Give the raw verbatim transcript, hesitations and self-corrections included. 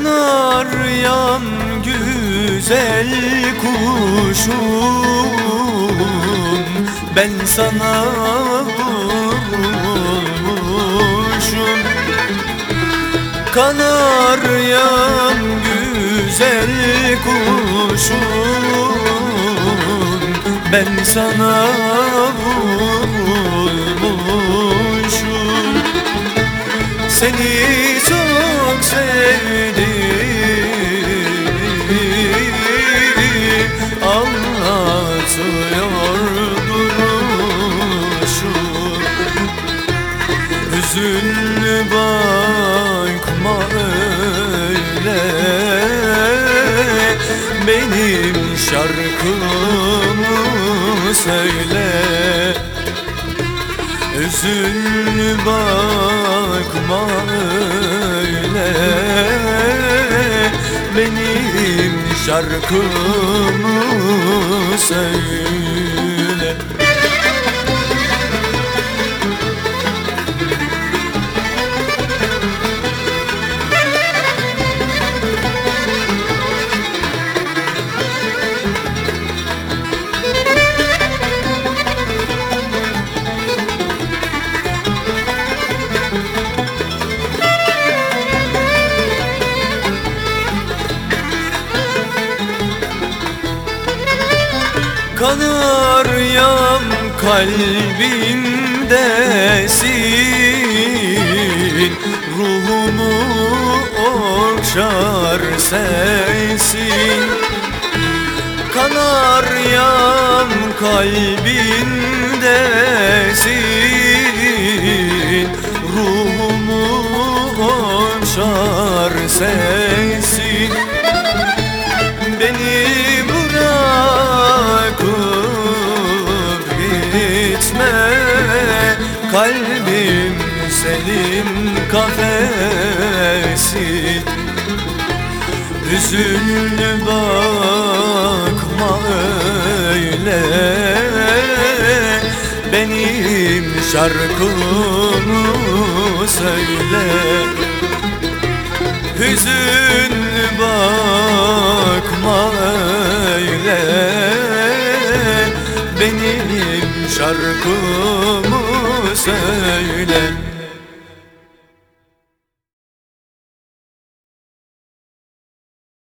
Kanaryam güzel kuşum, ben sana vurmuşum. Kanaryam güzel kuşum, ben sana vurmuşum. Seni çok sevdim, anlatıyor duruşum. Hüzünlü bakma öyle, benim şarkımı söyle. Hüzünlü bakma öyle, benim şarkımı söyle. Kanaryam kalbimdesin, ruhumu okşar sensin. Kanaryam kalbimdesin, ruhumu okşar sensin. Beni bırakıp gitme, kalbim senin kafesin. Hüzünlü bakma öyle, benim şarkımı söyle. Hüzünlü bakma öyle, benim şarkımı söyle.